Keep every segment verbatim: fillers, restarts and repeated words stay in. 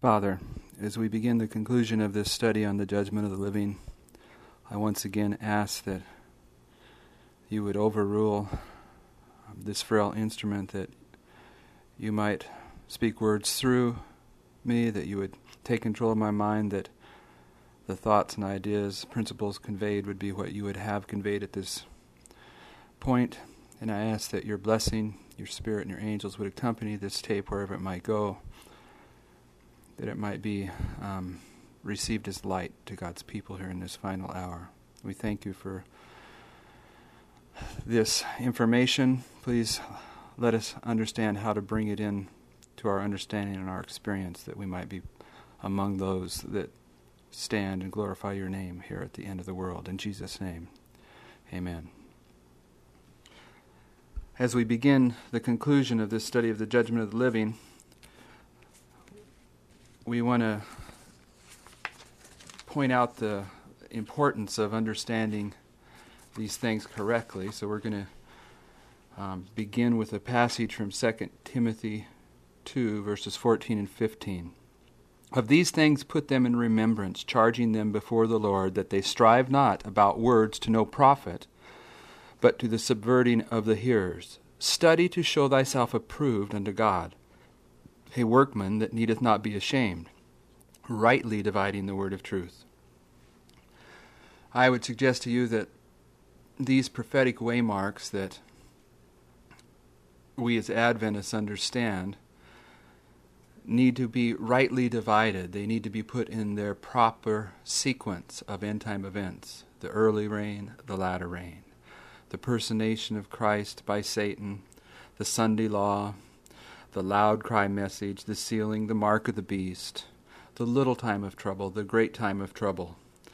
Father, as we begin the conclusion of this study on the judgment of the living, I once again ask that you would overrule this frail instrument, that you might speak words through me, that you would take control of my mind, that the thoughts and ideas, principles conveyed would be what you would have conveyed at this point. And I ask that your blessing, your spirit, and your angels would accompany this tape wherever it might go, that it might be um, received as light to God's people here in this final hour. We thank you for this information. Please let us understand how to bring it in to our understanding and our experience, that we might be among those that stand and glorify your name here at the end of the world. In Jesus' name, amen. As we begin the conclusion of this study of the judgment of the living, we want to point out the importance of understanding these things correctly. So we're going to um, begin with a passage from Second Timothy two, verses fourteen and fifteen. Of these things put them in remembrance, charging them before the Lord, that they strive not about words to no profit, but to the subverting of the hearers. Study to show thyself approved unto God, a workman that needeth not be ashamed, rightly dividing the word of truth. I would suggest to you that these prophetic waymarks that we as Adventists understand need to be rightly divided. They need to be put in their proper sequence of end-time events: the early rain, the latter rain, the personation of Christ by Satan, the Sunday law, the loud cry message, the sealing, the mark of the beast, the little time of trouble, the great time of trouble.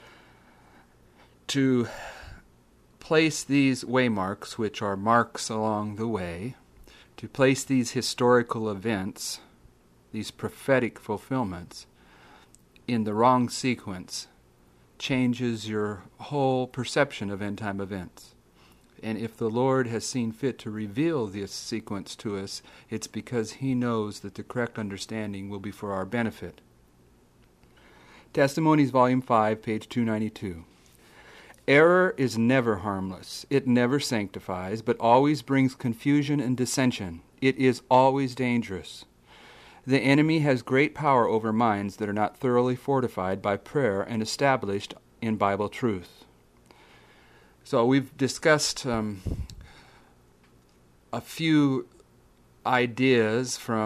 To place these waymarks, which are marks along the way, to place these historical events, these prophetic fulfillments, in the wrong sequence changes your whole perception of end-time events. And if the Lord has seen fit to reveal this sequence to us, it's because He knows that the correct understanding will be for our benefit. Testimonies, Volume five, page two ninety-two. Error is never harmless. It never sanctifies, but always brings confusion and dissension. It is always dangerous. The enemy has great power over minds that are not thoroughly fortified by prayer and established in Bible truth. So we've discussed um, a few ideas from